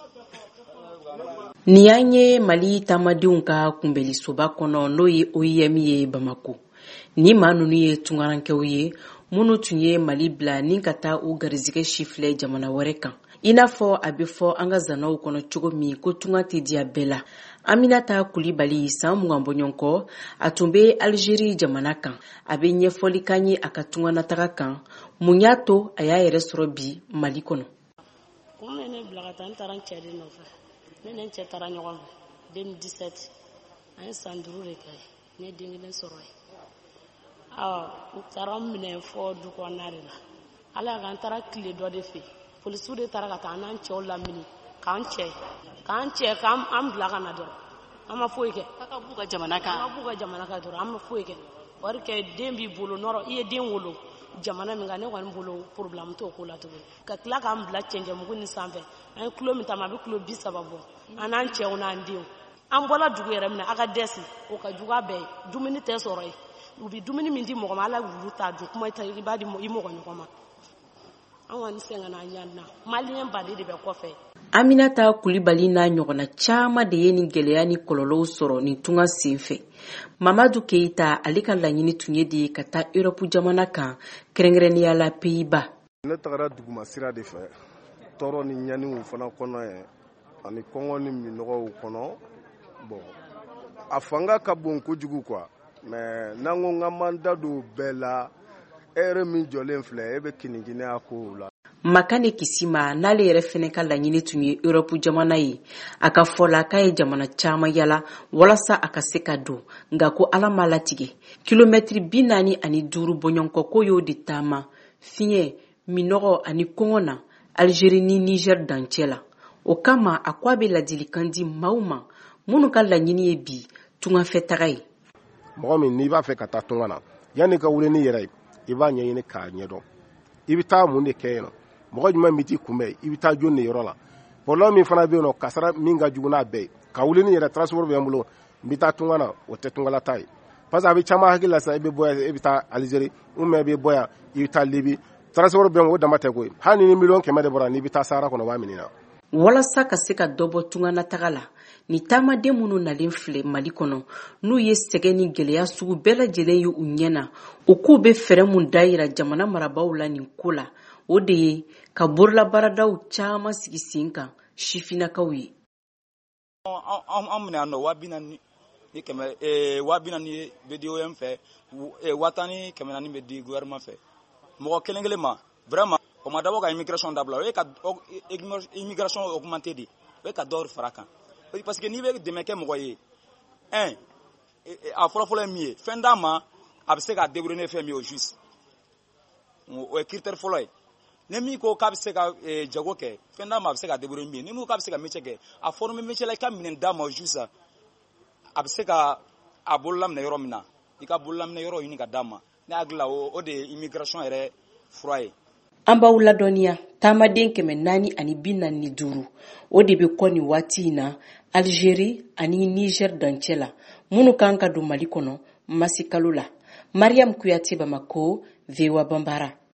Ni y'an ye Mali taamadenw ka kunbɛlisoba kɔnɔ n'o ye OIM ye Bamako. Ni maa ninnu ye tungarankɛw ye minnu tun ye Mali bila ni ka taa u garizigɛ sifilɛ jamana wɛrɛ kan. I n'a fɔ a bɛ fɔ an ka zanaw kɔnɔ cogo min ko tunga tɛ diya bɛɛ la. Aminata Kulibali san 20 bɔɲɔgɔn kɔ a tun bɛ Algérie jamana kan. A bɛ ɲɛfɔli k'an ye a ka tunga nataga kan. Mun y'a to a y'a yɛrɛ sɔrɔ bi Mali kɔnɔ. Ne cɛ taara ɲɔgɔn fɛ 2017 an ye san 5 de kɛ ne den kelen sɔrɔ ye u taara minɛ fɔ du kɔnɔna de la ala k'an taara tile dɔ de fɛ polisiw de taara ka taa n'an cɛw lamini k'an cɛ k'an bila ka na dɔrɔn an ma foyi kɛ ka b'u ka jamana kan dɔrɔn an ma foyi kɛ wari kɛ den b'i bolo nɔrɔ i ye den wolo jamana min kan ne kɔni bolo problème t'o ko la tugun ka tila k'an bila cɛncɛnmugu ni sanfɛ an ye kilo min tama a bɛ kilo 30 bɔ an n'an cɛw n'an denw an bɔla dugu yɛrɛ minɛ a ka dɛsɛ o ka jugu a bɛɛ ye dumuni tɛ sɔrɔ yen u bɛ dumuni min di mɔgɔ ma ala wulu t'a dun kuma i b'a di i mɔgɔ ɲɔgɔn ma an kɔni sɛgɛnna an ɲanina maliyɛn baden de bɛ kɔfɛ. Aminata Kulibali n'a ɲɔgɔnna caman de ye nin gɛlɛya ni kɔlɔlɔw sɔrɔ nin tunga sen fɛ. Mamadu Keita ale ka laɲini tun ye de ka taa Europe jamana kan kɛrɛnkɛrɛnnenya la Pays-Bas. Ne tagara duguma sira de fɛ tɔɔrɔ ni ɲaniw fana kɔnɔ ye ani kɔngɔ ni minɔgɔw kɔnɔ bon a fanga ka bon kojugu quoi mais n'an ko n ka man da don bɛɛ la ere min jɔlen filɛ e bɛ kinikinɛya kow la. Makane Kisima n'ale yɛrɛ fɛnɛ ka laɲini tun ye Europe jamana ye a ka fɔla k'a ye jamana caman yala walasa a ka se ka don nka ko ala m'a latigɛ kilomɛtiri 45 bɔɲɔgɔnkɔ ko y'o de taama fiɲɛ minɔgɔ ani kɔngɔ na Algérie ni Niger dancɛ la o kama a ko a bɛ ladilikan di maaw ma minnu ka laɲini ye bi tungafɛ taga ye. Mɔgɔ min n'i b'a fɛ ka taa tunga na yanni ka wuli ni yɛrɛ ye i b'a ɲɛɲini k'a ɲɛdɔn i bɛ taa mun de kɛ yen mɔgɔ jumɛn bɛ t'i kunbɛn i bɛ taa jɔn de yɔrɔ la problème min fana bɛ yen nɔ kasara min ka jugu n'a bɛɛ ye ka wuli ni yɛrɛ transport bɛ n bolo n bɛ taa tunga na o tɛ tungalata ye parce que a bɛ caman hakili la sisan i bɛ bɔ yan i bɛ taa Algérie ou bien i bɛ bɔ yan i bɛ taa Libye transport bɛ o dama tɛ koyi hali ni miliyɔn 100 de bɔra n'i bɛ taa Sahara kɔnɔ o b'a minɛ. Walasa ka se ka dɔ bɔ tunga nataga la ni taamaden minnu nalen filɛ Mali kɔnɔ n'u ye sɛgɛn ni gɛlɛya sugu bɛɛ lajɛlen ye u ɲɛna u k'u bɛ fɛɛrɛ mun da yira jamana marabaaw la nin ko la o de ye ka bololabaaradaw caman sigi sen kan sifinnakaw ye. An minɛ yan nɔ 40 bɛ di OIM fɛ 10 400 bɛ di gouvernement fɛ mɔgɔ kelen kelen ma vraiment o ma dabɔ ka immigration dabila o ye ka immigration augmenter de o ye ka dɔ fara kan parce que n'i bɛ dɛmɛ kɛ mɔgɔ ye a fɔlɔfɔlɔ ye min ye fɛn d'a ma a bɛ se ka débrouiller fɛn min ye au juste o ye critère fɔlɔ ye ni min ko k'a bɛ se ka jago kɛ fɛn d'a ma a bɛ se ka débrouiller min ye ni min ko k'a bɛ se ka métier kɛ a former métier la i ka minɛn d'a ma au juste a bɛ se ka a bololaminɛ yɔrɔ min na i ka bololaminɛ yɔrɔ ɲini ka d'a ma ne hakili la o de ye immigration yɛrɛ fura ye. An b'aw ladɔnniya taamaden 445 o de bɛ kɔ nin waati in na Algérie ani Niger dancɛ la minnu kan ka don Mali kɔnɔ masi kalo la. Mariam Kuyate Bamako, VOA Bambara.